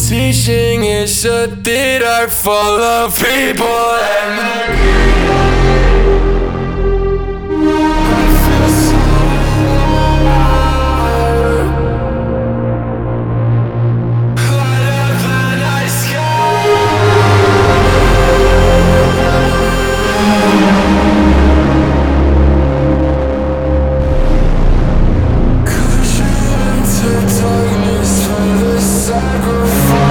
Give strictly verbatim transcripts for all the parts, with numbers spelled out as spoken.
Teaching is a theater full of people and mercury. I feel so alive. Light up the night sky. Could you enter darkness for the sacrifice?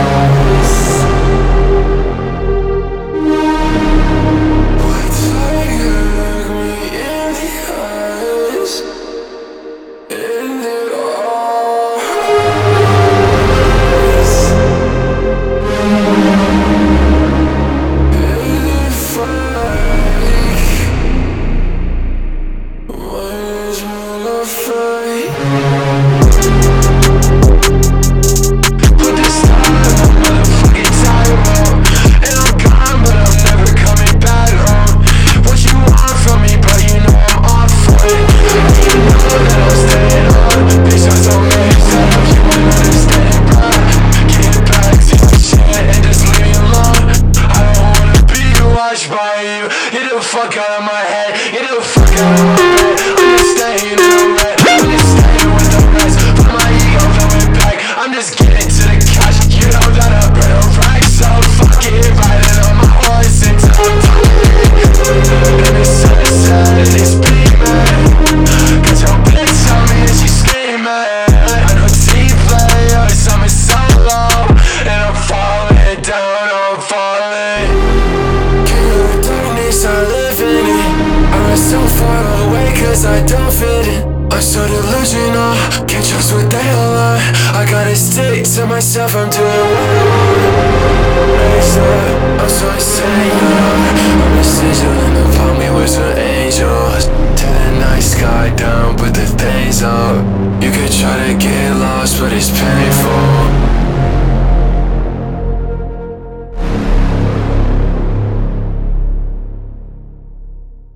Get the fuck out of my head, get the fuck out of my bed. I'm just staying in the red, I'm just staying with the rest. Put my ego blowing back, I'm just getting to the cash. You know that I burn a rack, so fuck it. Riding on my horse until I'm tired. And it's sunset and it's beaming. Got your bitch on me and she's screaming. I know T play, oh, summer solo. And I'm falling down, I'm falling. I live in it. I run so far away cause I don't fit in. I'm so delusional, can't trust what they all are. I gotta stick to myself, I'm doing what I want. Raised up, I'm so insane. I'm a sigil and upon me with some angels. To the night sky down, put the things up. You could try to get lost but it's painful.